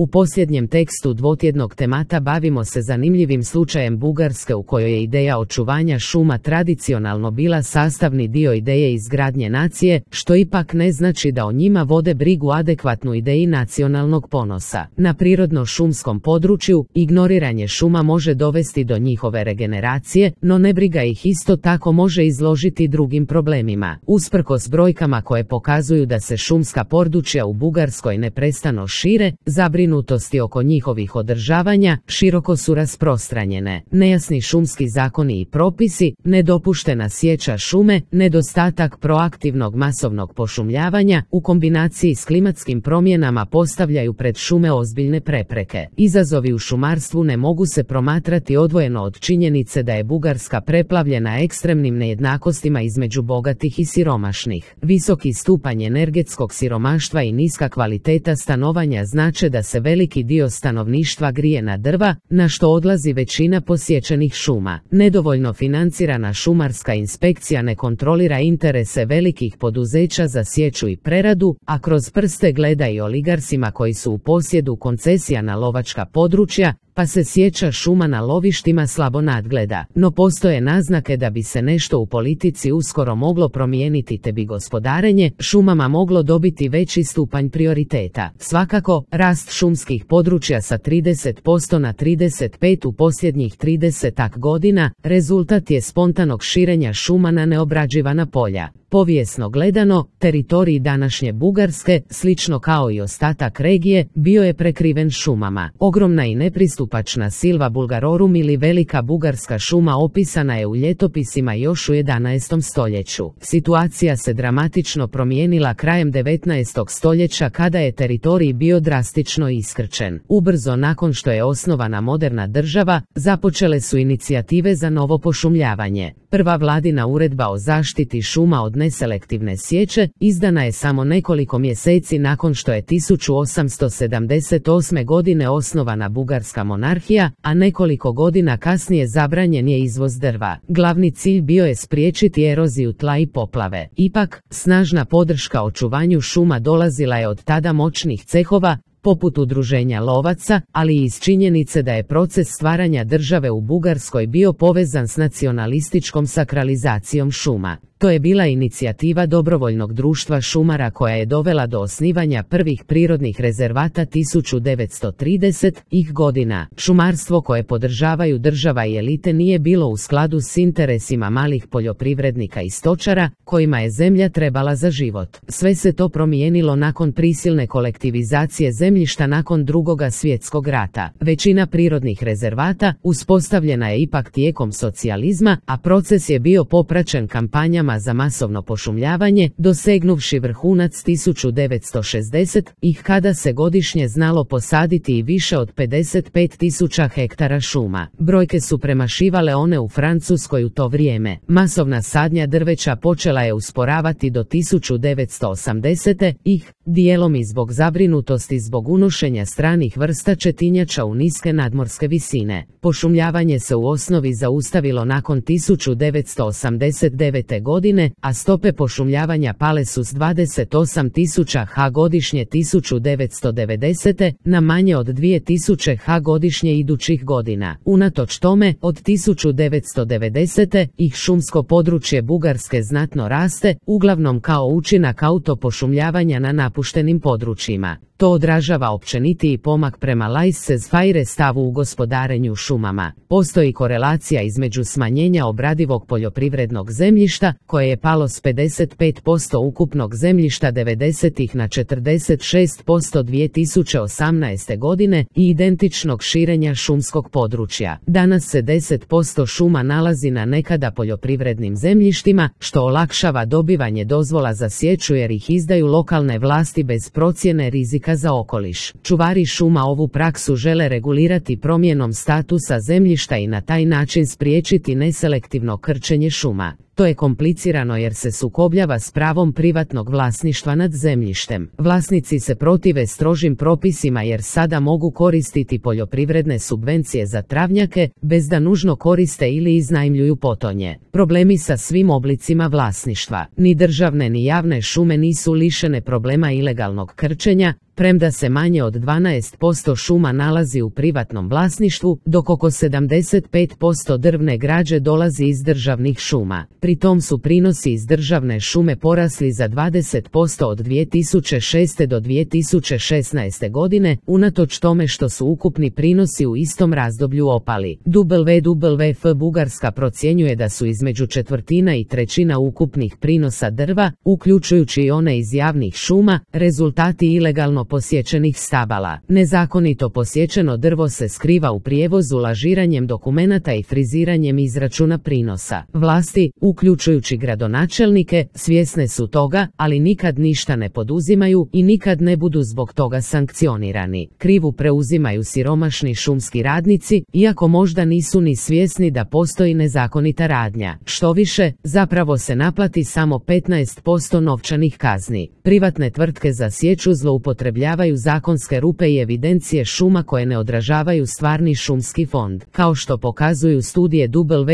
U posljednjem tekstu dvotjednog temata bavimo se zanimljivim slučajem Bugarske u kojoj je ideja očuvanja šuma tradicionalno bila sastavni dio ideje izgradnje nacije, što ipak ne znači da o njima vode brigu adekvatnu ideji nacionalnog ponosa. Na prirodno šumskom području ignoriranje šuma može dovesti do njihove regeneracije, no nebriga ih isto tako može izložiti drugim problemima. Usprkos brojkama koje pokazuju da se šumska područja u Bugarskoj neprestano šire, zabrinutosti oko njihovih održavanja široko su rasprostranjene. Nejasni šumski zakoni i propisi, nedopuštena sječa šume, nedostatak proaktivnog masovnog pošumljavanja u kombinaciji s klimatskim promjenama postavljaju pred šume ozbiljne prepreke. Izazovi u šumarstvu ne mogu se promatrati odvojeno od činjenice da je Bugarska preplavljena ekstremnim nejednakostima između bogatih i siromašnih. Visoki stupanj energetskog siromaštva i niska kvaliteta stanovanja znače da se veliki dio stanovništva grije na drva, na što odlazi većina posjećenih šuma. Nedovoljno financirana šumarska inspekcija ne kontrolira interese velikih poduzeća za sječu i preradu, a kroz prste gleda i oligarsima koji su u posjedu koncesija na lovačka područja, pa se sječa šuma na lovištima slabo nadgleda. No postoje naznake da bi se nešto u politici uskoro moglo promijeniti te bi gospodarenje šumama moglo dobiti veći stupanj prioriteta. Svakako, rast šumskih područja sa 30% na 35% u posljednjih 30-ak godina rezultat je spontanog širenja šuma na neobrađivana polja. Povijesno gledano, teritorij današnje Bugarske, slično kao i ostatak regije, bio je prekriven šumama. Ogromna i nepristupačna Silva Bulgarorum ili Velika Bugarska šuma opisana je u ljetopisima još u 11. stoljeću. Situacija se dramatično promijenila krajem 19. stoljeća kada je teritorij bio drastično iskrčen. Ubrzo nakon što je osnovana moderna država, započele su inicijative za novo pošumljavanje. Prva vladina uredba o zaštiti šuma od neselektivne sječe izdana je samo nekoliko mjeseci nakon što je 1878. godine osnovana Bugarska monarhija, a nekoliko godina kasnije zabranjen je izvoz drva. Glavni cilj bio je spriječiti eroziju tla i poplave. Ipak, snažna podrška očuvanju šuma dolazila je od tada moćnih cehova, poput udruženja lovaca, ali i iz činjenice da je proces stvaranja države u Bugarskoj bio povezan s nacionalističkom sakralizacijom šuma. To je bila inicijativa dobrovoljnog društva šumara koja je dovela do osnivanja prvih prirodnih rezervata 1930-ih godina. Šumarstvo koje podržavaju država i elite nije bilo u skladu s interesima malih poljoprivrednika i stočara, kojima je zemlja trebala za život. Sve se to promijenilo nakon prisilne kolektivizacije zemljišta nakon Drugoga svjetskog rata. Većina prirodnih rezervata uspostavljena je ipak tijekom socijalizma, a proces je bio popraćen kampanjama za masovno pošumljavanje, dosegnuvši vrhunac 1960-ih kada se godišnje znalo posaditi i više od 55.000 hektara šuma. Brojke su premašivale one u Francuskoj u to vrijeme. Masovna sadnja drveća počela je usporavati do 1980-ih, dijelom i zbog zabrinutosti zbog unošenja stranih vrsta četinjača u niske nadmorske visine. Pošumljavanje se u osnovi zaustavilo nakon 1989. godine, a stope pošumljavanja pale su s 28.000 ha godišnje 1990. na manje od 2.000 ha godišnje idućih godina. Unatoč tome, od 1990. ih šumsko područje Bugarske znatno raste, uglavnom kao učinak autopošumljavanja na napuštenim područjima. To odražava općenitiji pomak prema laissez-faire stavu u gospodarenju šumama. Postoji korelacija između smanjenja obradivog poljoprivrednog zemljišta, koje je palo s 55% ukupnog zemljišta 90-ih na 46% 2018. godine i identičnog širenja šumskog područja. Danas se 10% šuma nalazi na nekada poljoprivrednim zemljištima, što olakšava dobivanje dozvola za sječu jer ih izdaju lokalne vlasti bez procjene rizika za okoliš. Čuvari šuma ovu praksu žele regulirati promjenom statusa zemljišta i na taj način spriječiti neselektivno krčenje šuma. To je komplicirano jer se sukobljava s pravom privatnog vlasništva nad zemljištem. Vlasnici se protive strožim propisima jer sada mogu koristiti poljoprivredne subvencije za travnjake, bez da nužno koriste ili iznajmljuju potonje. Problemi sa svim oblicima vlasništva. Ni državne ni javne šume nisu lišene problema ilegalnog krčenja, premda se manje od 12% šuma nalazi u privatnom vlasništvu, dok oko 75% drvne građe dolazi iz državnih šuma. Pri tom su prinosi iz državne šume porasli za 20% od 2006. do 2016. godine, unatoč tome što su ukupni prinosi u istom razdoblju opali. WWF Bugarska procjenjuje da su između četvrtina i trećina ukupnih prinosa drva, uključujući i one iz javnih šuma, rezultati ilegalno posječenih stabala. Nezakonito posječeno drvo se skriva u prijevozu lažiranjem dokumenata i friziranjem izračuna prinosa. Vlasti, uključujući gradonačelnike, svjesne su toga, ali nikad ništa ne poduzimaju i nikad ne budu zbog toga sankcionirani. Krivu preuzimaju siromašni šumski radnici, iako možda nisu ni svjesni da postoji nezakonita radnja. Štoviše, zapravo se naplati samo 15% novčanih kazni. Privatne tvrtke za sječu zloupotrebljavaju zakonske rupe i evidencije šuma koje ne odražavaju stvarni šumski fond. Kao što pokazuju studije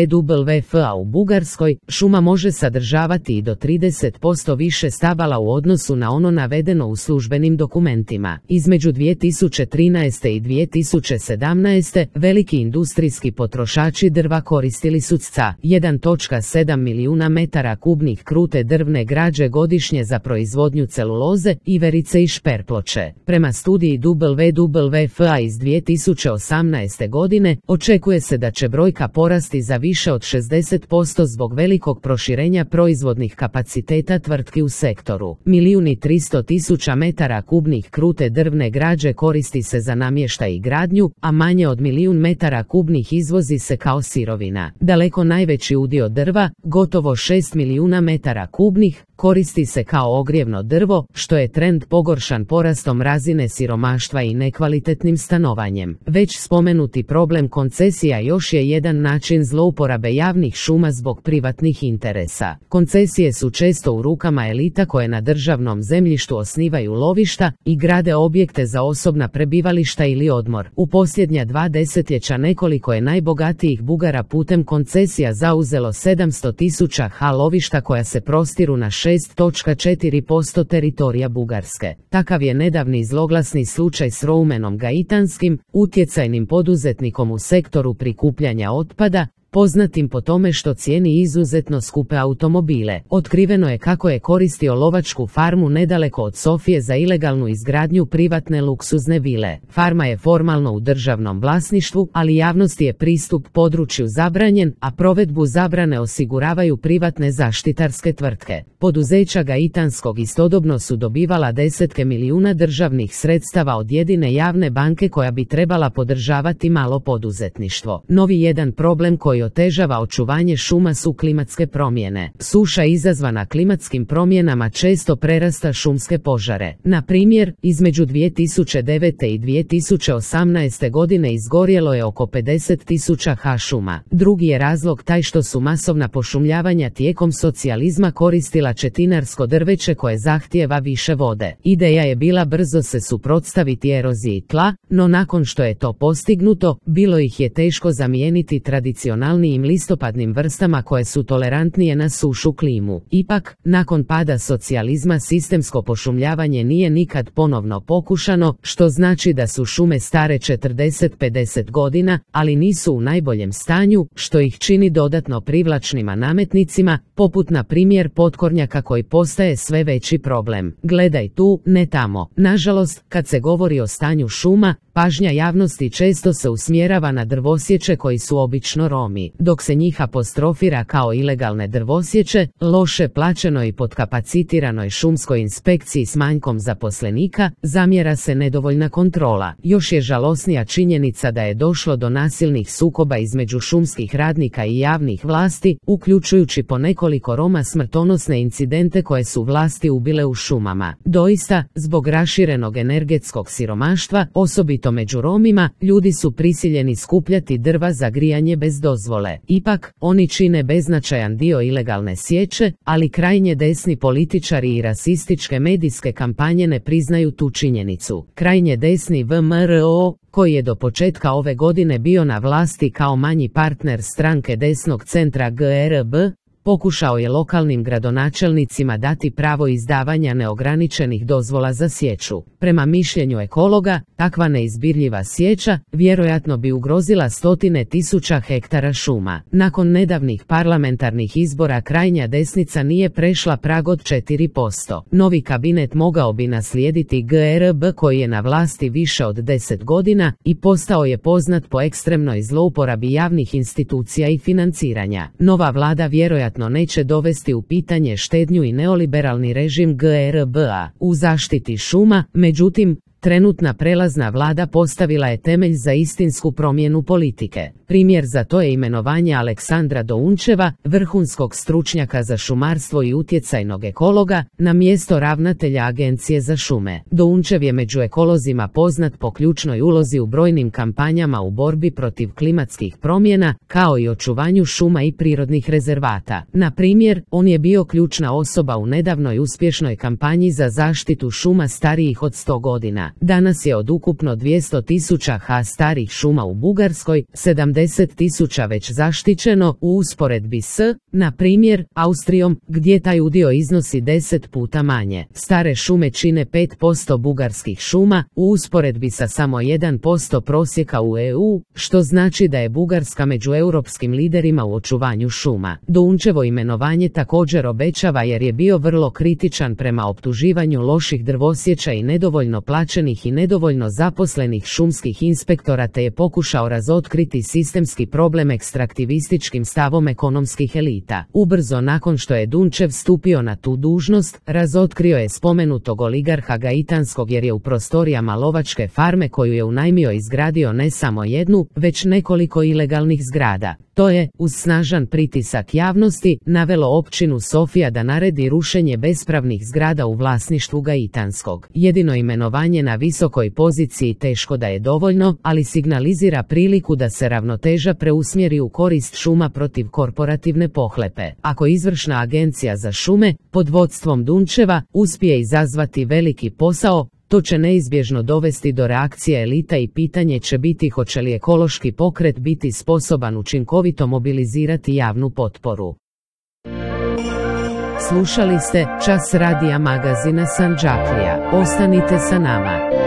WWF-a u Bugarskoj, šuma može sadržavati i do 30% više stabala u odnosu na ono navedeno u službenim dokumentima. Između 2013. i 2017. veliki industrijski potrošači drva koristili su cca 1,7 milijuna metara kubnih krute drvne građe godišnje za proizvodnju celuloze, iverice i šperploče. Prema studiji WWF-a iz 2018. godine, očekuje se da će brojka porasti za više od 60% zbog velikog proširenja proizvodnih kapaciteta tvrtki u sektoru. 1.300.000 metara kubnih krute drvne građe koristi se za namještaj i gradnju, a manje od 1.000.000 metara kubnih izvozi se kao sirovina. Daleko najveći udio drva, gotovo 6 milijuna metara kubnih, koristi se kao ogrijevno drvo, što je trend pogoršan porastom razine siromaštva i nekvalitetnim stanovanjem. Već spomenuti problem koncesija još je jedan način zlouporabe javnih šuma zbog privatnih interesa. Koncesije su često u rukama elita koje na državnom zemljištu osnivaju lovišta i grade objekte za osobna prebivališta ili odmor. U posljednja 2 desetljeća nekoliko je najbogatijih Bugara putem koncesija zauzelo 700.000 ha lovišta koja se prostiru na 6,4% teritorija Bugarske. Takav je nedavni zloglasni slučaj s Roumenom Gaitanskim, utjecajnim poduzetnikom u sektoru prikupljanja otpada, poznatim po tome što cijeni izuzetno skupe automobile. Otkriveno je kako je koristio lovačku farmu nedaleko od Sofije za ilegalnu izgradnju privatne luksuzne vile. Farma je formalno u državnom vlasništvu, ali javnosti je pristup području zabranjen, a provedbu zabrane osiguravaju privatne zaštitarske tvrtke. Poduzeća Gaitanskog istodobno su dobivala desetke milijuna državnih sredstava od jedine javne banke koja bi trebala podržavati malo poduzetništvo. Novi jedan problem koji otežava očuvanje šuma su klimatske promjene. Suša izazvana klimatskim promjenama često prerasta šumske požare. Na primjer, između 2009. i 2018. godine izgorjelo je oko 50.000 ha šuma. Drugi je razlog taj što su masovna pošumljavanja tijekom socijalizma koristila četinarsko drveće koje zahtijeva više vode. Ideja je bila brzo se suprotstaviti eroziji tla, no nakon što je to postignuto, bilo ih je teško zamijeniti tradicionalnijim listopadnim vrstama koje su tolerantnije na sušu klimu. Ipak, nakon pada socijalizma sistemsko pošumljavanje nije nikad ponovno pokušano, što znači da su šume stare 40-50 godina, ali nisu u najboljem stanju, što ih čini dodatno privlačnima nametnicima, poput na primjer potkornjaka koji postaje sve veći problem. Gledaj tu, ne tamo. Nažalost, kad se govori o stanju šuma, pažnja javnosti često se usmjerava na drvosječe koji su obično Romi. Dok se njih apostrofira kao ilegalne drvosječe, loše plaćenoj i potkapacitiranoj šumskoj inspekciji s manjkom zaposlenika, zamjera se nedovoljna kontrola. Još je žalosnija činjenica da je došlo do nasilnih sukoba između šumskih radnika i javnih vlasti, uključujući po nekoliko Roma smrtonosne incidente koje su vlasti ubile u šumama. Doista, zbog raširenog energetskog siromaštva, osobito među Romima, ljudi su prisiljeni skupljati drva za grijanje bez dozvole. Ipak, oni čine beznačajan dio ilegalne sječe, ali krajnje desni političari i rasističke medijske kampanje ne priznaju tu činjenicu. Krajnje desni VMRO, koji je do početka ove godine bio na vlasti kao manji partner stranke desnog centra GRB, pokušao je lokalnim gradonačelnicima dati pravo izdavanja neograničenih dozvola za sječu. Prema mišljenju ekologa, takva neizbirljiva sječa vjerojatno bi ugrozila stotine tisuća hektara šuma. Nakon nedavnih parlamentarnih izbora krajnja desnica nije prešla prag od 4%. Novi kabinet mogao bi naslijediti GRB koji je na vlasti više od 10 godina i postao je poznat po ekstremnoj zlouporabi javnih institucija i financiranja. Nova vlada vjerojatno neće dovesti u pitanje štednju i neoliberalni režim GRB-a u zaštiti šuma, međutim, trenutna prelazna vlada postavila je temelj za istinsku promjenu politike. Primjer za to je imenovanje Aleksandra Dounčeva, vrhunskog stručnjaka za šumarstvo i utjecajnog ekologa, na mjesto ravnatelja Agencije za šume. Dounčev je među ekolozima poznat po ključnoj ulozi u brojnim kampanjama u borbi protiv klimatskih promjena, kao i očuvanju šuma i prirodnih rezervata. Na primjer, on je bio ključna osoba u nedavnoj uspješnoj kampanji za zaštitu šuma starijih od 100 godina. Danas je od ukupno 200.000 ha starih šuma u Bugarskoj, 70.000 već zaštićeno u usporedbi s, na primjer, Austrijom, gdje taj udio iznosi 10 puta manje. Stare šume čine 5% bugarskih šuma, u usporedbi sa samo 1% prosjeka u EU, što znači da je Bugarska među europskim liderima u očuvanju šuma. Dounčevo imenovanje također obećava jer je bio vrlo kritičan prema optuživanju loših drvosječa i nedovoljno plaćenih i nedovoljno zaposlenih šumskih inspektora, te je pokušao razotkriti sistemski problem ekstraktivističkim stavom ekonomskih elita. Ubrzo nakon što je Dounčev stupio na tu dužnost, razotkrio je spomenutog oligarha Gaitanskog jer je u prostorijama lovačke farme koju je unajmio izgradio ne samo jednu, već nekoliko ilegalnih zgrada. To je, uz snažan pritisak javnosti, navelo općinu Sofija da naredi rušenje bespravnih zgrada u vlasništvu Gaitanskog. Jedino imenovanje na visokoj poziciji teško da je dovoljno, ali signalizira priliku da se ravnoteža preusmjeri u korist šuma protiv korporativne pohlepe. Ako izvršna agencija za šume, pod vodstvom Dounčeva, uspije izazvati veliki posao, to će neizbježno dovesti do reakcije elita i pitanje će biti hoće li ekološki pokret biti sposoban učinkovito mobilizirati javnu potporu. Slušali ste Čas radija magazina Sandžaklija. Ostanite sa nama.